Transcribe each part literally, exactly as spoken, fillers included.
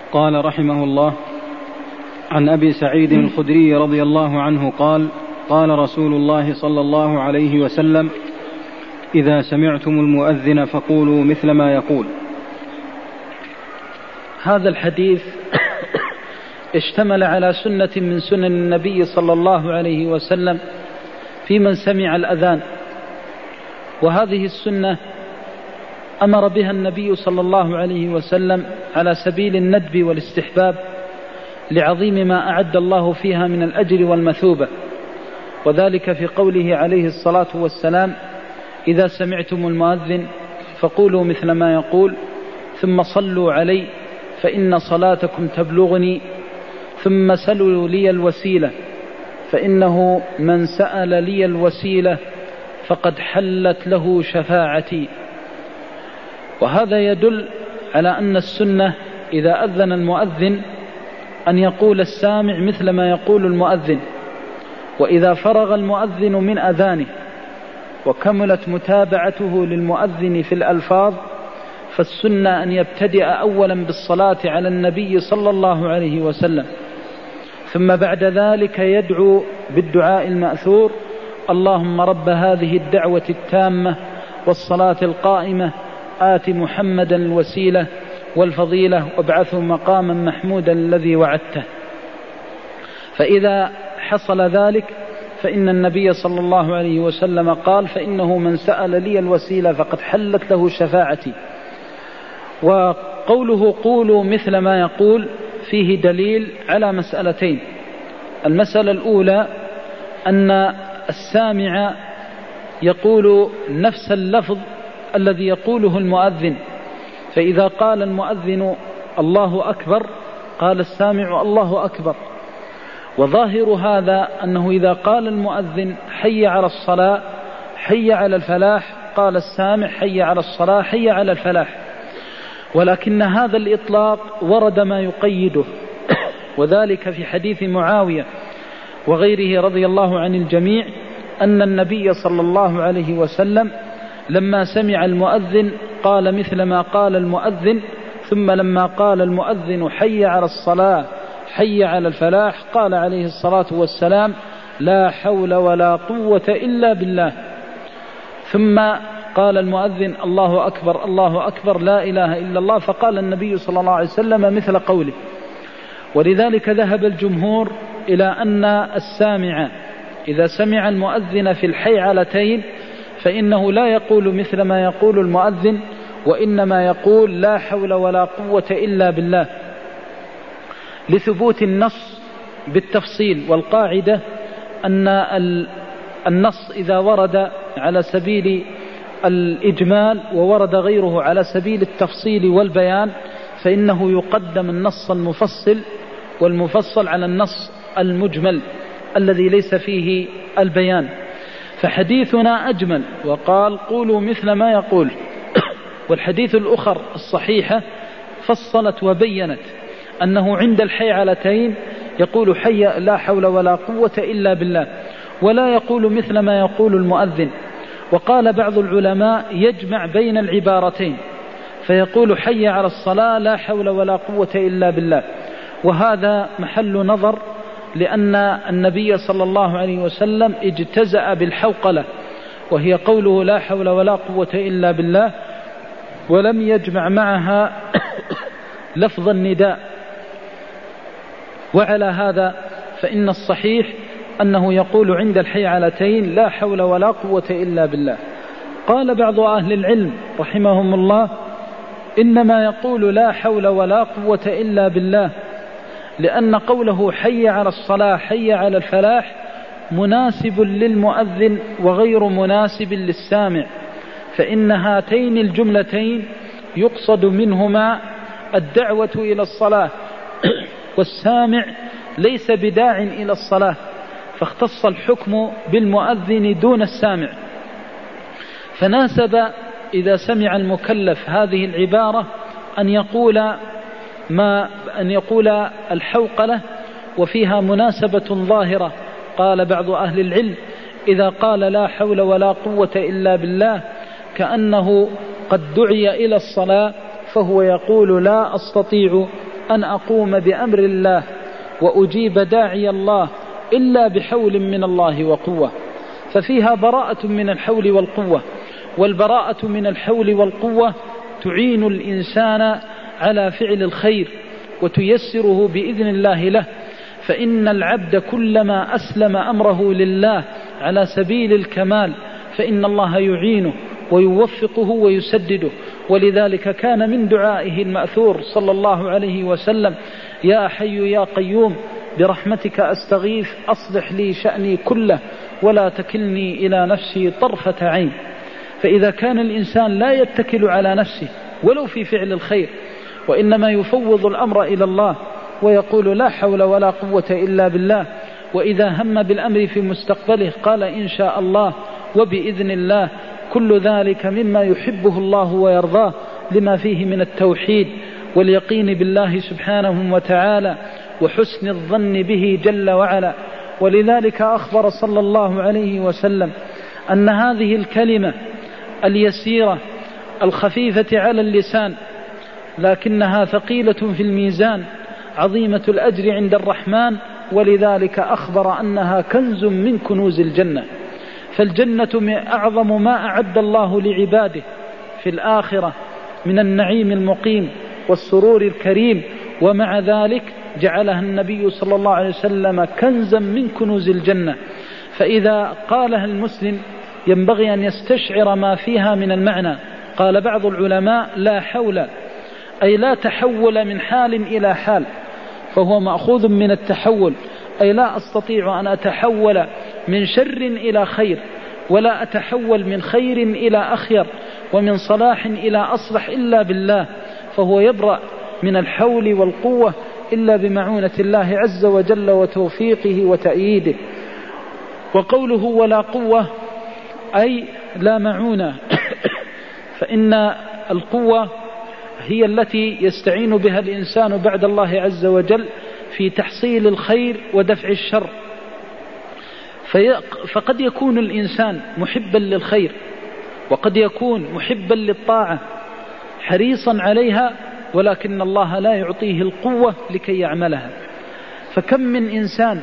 قال رحمه الله: عن أبي سعيد الخدري رضي الله عنه قال: قال رسول الله صلى الله عليه وسلم: إذا سمعتم المؤذن فقولوا مثل ما يقول. هذا الحديث اشتمل على سنة من سنن النبي صلى الله عليه وسلم في من سمع الأذان، وهذه السنة أمر بها النبي صلى الله عليه وسلم على سبيل الندب والاستحباب لعظيم ما أعد الله فيها من الأجر والمثوبة، وذلك في قوله عليه الصلاة والسلام: إذا سمعتم المؤذن فقولوا مثل ما يقول ثم صلوا علي فإن صلاتكم تبلغني ثم سلوا لي الوسيلة فإنه من سأل لي الوسيلة فقد حلت له شفاعتي. وهذا يدل على أن السنة إذا أذن المؤذن أن يقول السامع مثل ما يقول المؤذن، وإذا فرغ المؤذن من أذانه وكملت متابعته للمؤذن في الألفاظ فالسنة أن يبتدئ أولا بالصلاة على النبي صلى الله عليه وسلم، ثم بعد ذلك يدعو بالدعاء المأثور: اللهم رب هذه الدعوة التامة والصلاة القائمة آت محمدا الوسيلة والفضيلة وابعثه مقاما محمودا الذي وعدته. فإذا حصل ذلك فإن النبي صلى الله عليه وسلم قال: فإنه من سأل لي الوسيلة فقد حلت له شفاعتي. وقوله قولوا مثل ما يقول فيه دليل على مسألتين: المسألة الأولى أن السامع يقول نفس اللفظ الذي يقوله المؤذن، فإذا قال المؤذن الله أكبر قال السامع الله أكبر. وظاهر هذا أنه إذا قال المؤذن حي على الصلاة حي على الفلاح قال السامع حي على الصلاة حي على الفلاح، ولكن هذا الإطلاق ورد ما يقيده، وذلك في حديث معاوية وغيره رضي الله عن الجميع أن النبي صلى الله عليه وسلم لما سمع المؤذن قال مثل ما قال المؤذن، ثم لما قال المؤذن حي على الصلاة حي على الفلاح قال عليه الصلاة والسلام: لا حول ولا قوة إلا بالله. ثم قال المؤذن: الله أكبر الله أكبر لا إله إلا الله، فقال النبي صلى الله عليه وسلم مثل قوله. ولذلك ذهب الجمهور إلى أن السامع إذا سمع المؤذن في الحيعلتين فإنه لا يقول مثل ما يقول المؤذن، وإنما يقول لا حول ولا قوة إلا بالله، لثبوت النص بالتفصيل. والقاعدة أن النص إذا ورد على سبيل الإجمال وورد غيره على سبيل التفصيل والبيان فإنه يقدم النص المفصل والمفصل على النص المجمل الذي ليس فيه البيان. فحديثنا أجمل وقال قولوا مثل ما يقول، والحديث الأخر الصحيحة فصلت وبينت أنه عند الحيعلتين يقول حي لا حول ولا قوة إلا بالله، ولا يقول مثل ما يقول المؤذن. وقال بعض العلماء يجمع بين العبارتين فيقول حي على الصلاة لا حول ولا قوة إلا بالله، وهذا محل نظر، لأن النبي صلى الله عليه وسلم اجتزأ بالحوقلة وهي قوله لا حول ولا قوة إلا بالله، ولم يجمع معها لفظ النداء. وعلى هذا فإن الصحيح أنه يقول عند الحيعلتين لا حول ولا قوة إلا بالله. قال بعض أهل العلم رحمهم الله: إنما يقول لا حول ولا قوة إلا بالله لأن قوله حي على الصلاة حي على الفلاح مناسب للمؤذن وغير مناسب للسامع، فإن هاتين الجملتين يقصد منهما الدعوة إلى الصلاة والسامع ليس بداع إلى الصلاة، فاختص الحكم بالمؤذن دون السامع. فناسب إذا سمع المكلف هذه العبارة أن يقول ما أن يقول الحوقلة وفيها مناسبة ظاهرة. قال بعض أهل العلم: إذا قال لا حول ولا قوة إلا بالله كأنه قد دعي إلى الصلاة فهو يقول لا أستطيع أن أقوم بأمر الله وأجيب داعي الله إلا بحول من الله وقوة، ففيها براءة من الحول والقوة، والبراءة من الحول والقوة تعين الإنسان على فعل الخير وتيسره بإذن الله له، فإن العبد كلما أسلم أمره لله على سبيل الكمال فإن الله يعينه ويوفقه ويسدده. ولذلك كان من دعائه المأثور صلى الله عليه وسلم: يا حي يا قيوم برحمتك أستغيث أصلح لي شأني كله ولا تكلني إلى نفسي طرفة عين. فإذا كان الإنسان لا يتكل على نفسه ولو في فعل الخير، وإنما يفوض الأمر إلى الله ويقول لا حول ولا قوة إلا بالله، وإذا هم بالأمر في مستقبله قال إن شاء الله وبإذن الله، كل ذلك مما يحبه الله ويرضاه لما فيه من التوحيد واليقين بالله سبحانه وتعالى وحسن الظن به جل وعلا. ولذلك أخبر صلى الله عليه وسلم أن هذه الكلمة اليسيرة الخفيفة على اللسان لكنها ثقيلة في الميزان عظيمة الأجر عند الرحمن، ولذلك أخبر أنها كنز من كنوز الجنة. فالجنة أعظم ما أعد الله لعباده في الآخرة من النعيم المقيم والسرور الكريم، ومع ذلك جعلها النبي صلى الله عليه وسلم كنزا من كنوز الجنة. فإذا قالها المسلم ينبغي أن يستشعر ما فيها من المعنى. قال بعض العلماء: لا حول أي لا تحول من حال إلى حال، فهو مأخوذ من التحول، أي لا أستطيع أن أتحول من شر إلى خير، ولا أتحول من خير إلى أخير، ومن صلاح إلى أصلح إلا بالله، فهو يبرأ من الحول والقوة إلا بمعونة الله عز وجل وتوفيقه وتأييده. وقوله ولا قوة أي لا معونة، فإن القوة هي التي يستعين بها الإنسان بعد الله عز وجل في تحصيل الخير ودفع الشر. فقد يكون الإنسان محبا للخير، وقد يكون محبا للطاعة حريصا عليها، ولكن الله لا يعطيه القوة لكي يعملها. فكم من إنسان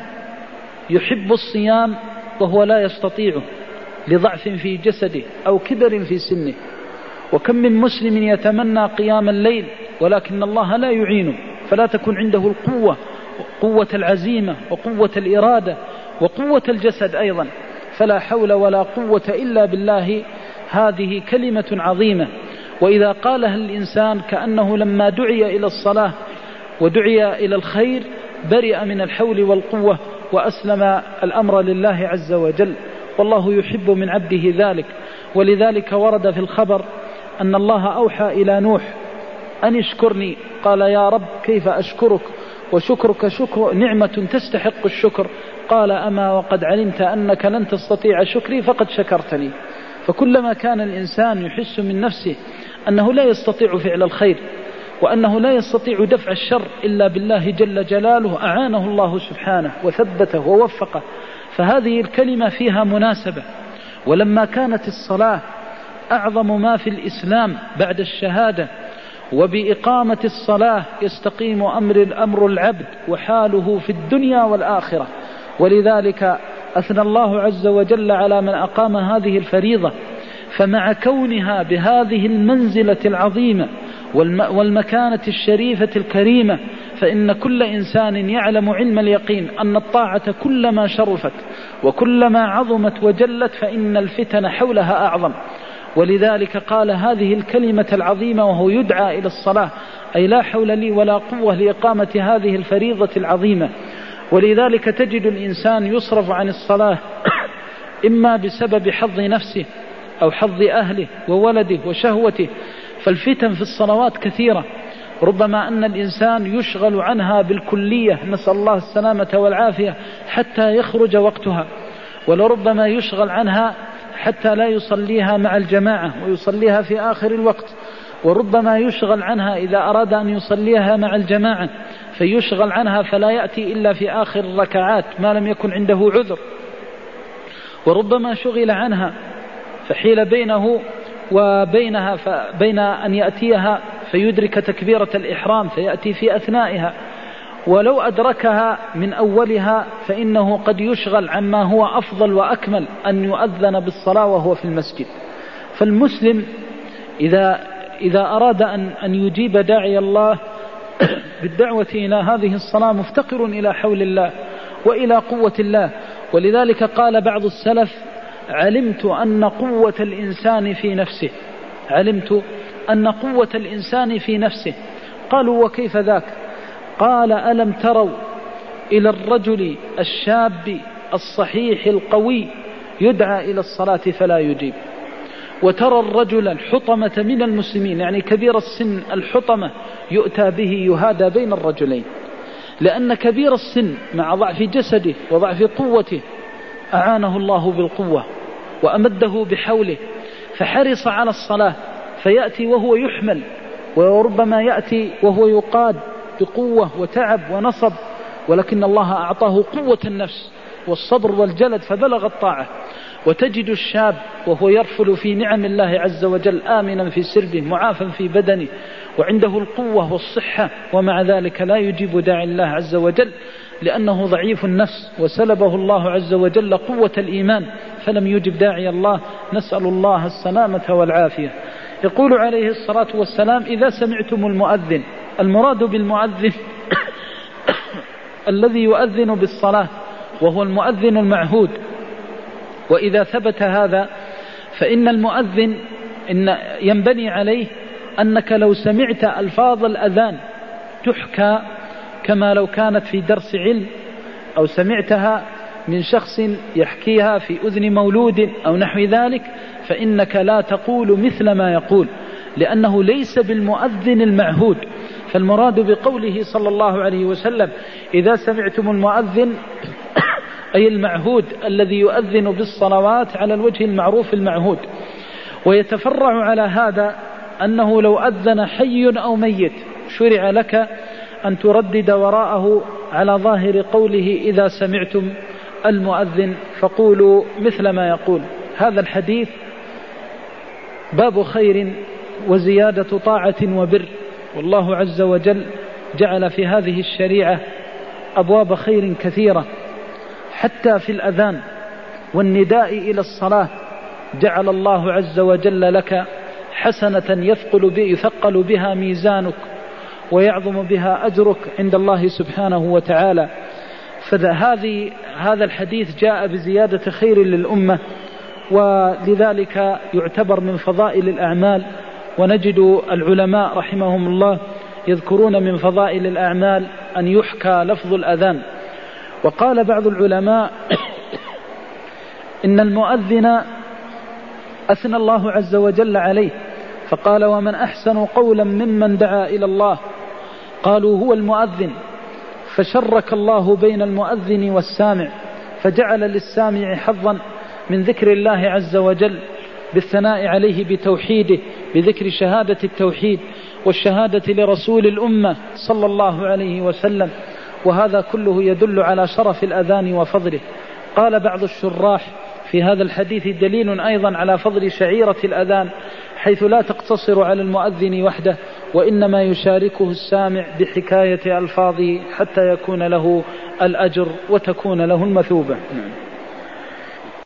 يحب الصيام وهو لا يستطيعه لضعف في جسده أو كبر في سنه، وكم من مسلم يتمنى قيام الليل ولكن الله لا يعينه، فلا تكون عنده القوة، قوة العزيمة وقوة الإرادة وقوة الجسد أيضا. فلا حول ولا قوة إلا بالله، هذه كلمة عظيمة. وإذا قالها الإنسان كأنه لما دعي إلى الصلاة ودعي إلى الخير برئ من الحول والقوة وأسلم الأمر لله عز وجل، والله يحب من عبده ذلك. ولذلك ورد في الخبر أن الله أوحى إلى نوح أن اشكرني، قال يا رب كيف أشكرك وشكرك شكر نعمة تستحق الشكر، قال أما وقد علمت أنك لن تستطيع شكري فقد شكرتني. فكلما كان الإنسان يحس من نفسه أنه لا يستطيع فعل الخير وأنه لا يستطيع دفع الشر إلا بالله جل جلاله أعانه الله سبحانه وثبته ووفقه. فهذه الكلمة فيها مناسبة. ولما كانت الصلاة أعظم ما في الإسلام بعد الشهادة، وبإقامة الصلاة يستقيم أمر الأمر العبد وحاله في الدنيا والآخرة، ولذلك أثنى الله عز وجل على من أقام هذه الفريضة. فمع كونها بهذه المنزلة العظيمة والمكانة الشريفة الكريمة، فإن كل إنسان يعلم علم اليقين أن الطاعة كلما شرفت وكلما عظمت وجلت فإن الفتن حولها أعظم. ولذلك قال هذه الكلمة العظيمة وهو يدعى إلى الصلاة، أي لا حول لي ولا قوة لإقامة هذه الفريضة العظيمة. ولذلك تجد الإنسان يصرف عن الصلاة إما بسبب حظ نفسه أو حظ أهله وولده وشهوته، فالفتن في الصلوات كثيرة، ربما أن الإنسان يشغل عنها بالكلية، نسأل الله السلامة والعافية، حتى يخرج وقتها، ولربما يشغل عنها حتى لا يصليها مع الجماعة ويصليها في آخر الوقت، وربما يشغل عنها إذا أراد أن يصليها مع الجماعة فيشغل عنها فلا يأتي إلا في آخر الركعات ما لم يكن عنده عذر، وربما شغل عنها فحيل بينه وبينها فبين أن يأتيها فيدرك تكبيرة الإحرام فيأتي في أثنائها، ولو أدركها من أولها فإنه قد يشغل عما هو أفضل وأكمل أن يؤذن بالصلاة وهو في المسجد. فالمسلم إذا, إذا أراد أن, أن يجيب داعي الله بالدعوة إلى هذه الصلاة مفتقر إلى حول الله وإلى قوة الله. ولذلك قال بعض السلف: علمت أن قوة الإنسان في نفسه علمت أن قوة الإنسان في نفسه. قالوا: وكيف ذاك؟ قال: ألم تروا إلى الرجل الشاب الصحيح القوي يدعى إلى الصلاة فلا يجيب، وترى الرجل الحطمة من المسلمين، يعني كبير السن الحطمة، يؤتى به يهادى بين الرجلين، لأن كبير السن مع ضعف جسده وضعف قوته أعانه الله بالقوة وأمده بحوله فحرص على الصلاة، فيأتي وهو يحمل، وربما يأتي وهو يقاد بقوة وتعب ونصب، ولكن الله أعطاه قوة النفس والصبر والجلد فبلغ الطاعة. وتجد الشاب وهو يرفل في نعم الله عز وجل آمنا في سربه معافا في بدنه وعنده القوة والصحة، ومع ذلك لا يجيب داعي الله عز وجل لأنه ضعيف النفس، وسلبه الله عز وجل قوة الإيمان فلم يجب داعي الله. نسأل الله السلامة والعافية. يقول عليه الصلاة والسلام: إذا سمعتم المؤذن، المراد بالمؤذن الذي يؤذن بالصلاة وهو المؤذن المعهود. وإذا ثبت هذا فإن المؤذن إن ينبني عليه أنك لو سمعت ألفاظ الأذان تحكى كما لو كانت في درس علم، أو سمعتها من شخص يحكيها في أذن مولود أو نحو ذلك، فإنك لا تقول مثل ما يقول، لأنه ليس بالمؤذن المعهود. فالمراد بقوله صلى الله عليه وسلم: إذا سمعتم المؤذن أي المعهود الذي يؤذن بالصلوات على الوجه المعروف المعهود. ويتفرع على هذا أنه لو أذن حي أو ميت شرع لك أن تردد وراءه على ظاهر قوله: إذا سمعتم المؤذن فقولوا مثل ما يقول. هذا الحديث باب خير وزيادة طاعة وبر، والله عز وجل جعل في هذه الشريعة أبواب خير كثيرة، حتى في الأذان والنداء إلى الصلاة جعل الله عز وجل لك حسنة يثقل يثقل بها ميزانك ويعظم بها أجرك عند الله سبحانه وتعالى. فهذه هذا الحديث جاء بزيادة خير للأمة، ولذلك يعتبر من فضائل الأعمال. ونجد العلماء رحمهم الله يذكرون من فضائل الأعمال أن يحكى لفظ الأذان. وقال بعض العلماء إن المؤذن أثنى الله عز وجل عليه فقال: ومن أحسن قولا ممن دعا إلى الله. قالوا: هو المؤذن، فشرك الله بين المؤذن والسامع، فجعل للسامع حظا من ذكر الله عز وجل بالثناء عليه بتوحيده، بذكر شهادة التوحيد والشهادة لرسول الأمة صلى الله عليه وسلم. وهذا كله يدل على شرف الأذان وفضله. قال بعض الشراح: في هذا الحديث دليل أيضا على فضل شعيرة الأذان، حيث لا تقتصر على المؤذن وحده، وإنما يشاركه السامع بحكاية ألفاظه حتى يكون له الأجر وتكون له المثوبة.